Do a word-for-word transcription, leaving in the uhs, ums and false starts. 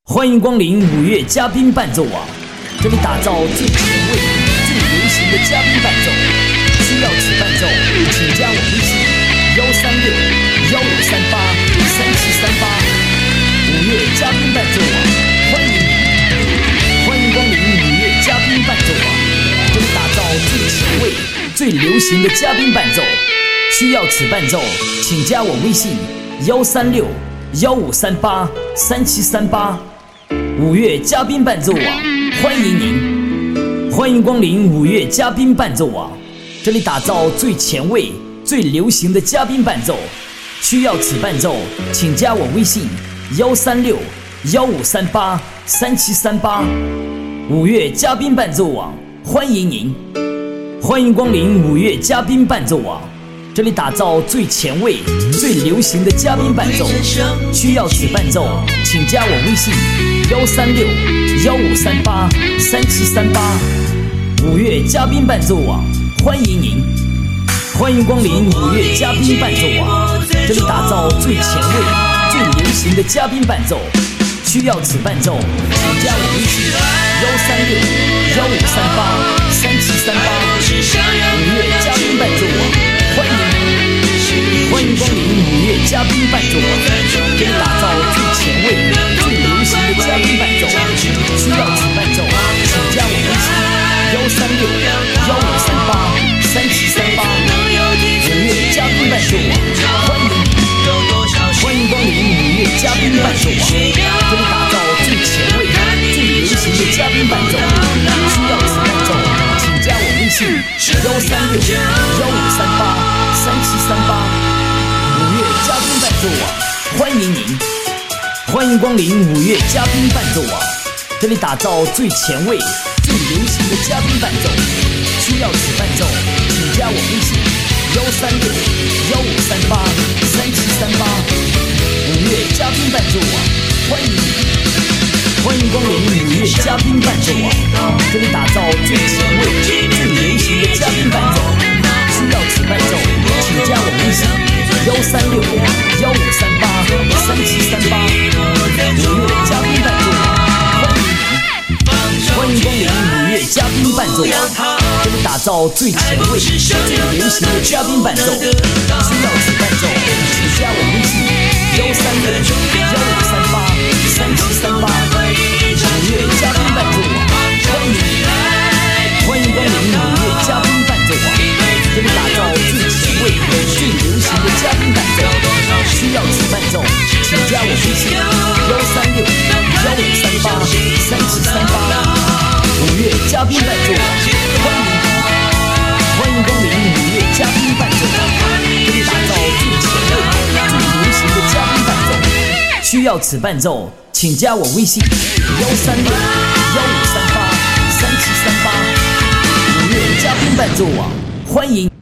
欢迎光临五月嘉宾伴奏网，这里打造最前卫、最流行的嘉宾伴奏。需要此伴奏，请加我微信：幺三六幺五三八三七三八。五月嘉宾伴奏网，欢迎你！欢迎光临五月嘉宾伴奏网，这里打造最前卫、最流行的嘉宾伴奏。需要此伴奏，请加我微信：幺三六幺五三八三七三八。五月嘉宾伴奏网，欢迎您！欢迎光临五月嘉宾伴奏网，这里打造最前卫、最流行的嘉宾伴奏。需要此伴奏，请加我微信：幺三六幺五三八三七三八。五月嘉宾伴奏网，欢迎您！欢迎光临五月嘉宾伴奏网，这里打造最前卫、最流行的嘉宾伴奏。需要此伴奏，请加我微信：幺三六幺五三八三七三八。五月嘉宾伴奏网，欢迎您！欢迎光临五月嘉宾伴奏网，这里打造最前卫、最流行的嘉宾伴奏。需要此伴奏，请加我微信：幺三六幺五三八三七三八。五月嘉宾伴奏网，欢迎您！欢迎光临五月嘉宾伴奏网，这里打造最前卫、最流行的嘉宾伴奏。需要此伴奏，请加我微信：幺三六幺五三八三七三八。五月嘉宾伴奏网，欢迎您！欢迎光临五月嘉宾伴奏网，这里打造最前卫、最流行的嘉宾伴奏。需要此伴奏，请加我微信：幺三六幺五三八三七三八。五月嘉宾伴奏网，欢迎您！欢迎光临五月嘉宾伴奏网，这里打造最前卫、最流行的嘉宾伴奏。需要此伴奏，请加我微信：幺三六幺五三八三七三八。五月嘉宾伴奏网，欢迎您！欢迎光临五月嘉宾伴奏网，这里打造最前卫、最流行的嘉宾伴奏。需要此伴奏，请加我微信：幺三六幺五三八三七三八。五月嘉宾伴奏网，欢迎您！欢迎光临五月嘉宾伴奏网，这里打造最前卫、最流行的嘉宾伴奏。需要此伴奏，请加我微信：幺三六幺五三八三七三八。五月嘉宾伴奏网，欢迎您！欢迎光临五月嘉宾伴奏网，这里打造最前卫、最流行的嘉宾伴奏。需要此伴奏，请加我微信：幺三六幺五三八三七三八。五月嘉宾伴奏网，欢迎您！欢迎光临五月嘉宾伴奏网，这里打造最前卫、最流行的嘉宾伴奏。需要此伴奏，请加我微信：幺三六幺五三八三七三八。五月嘉宾伴奏网，欢迎。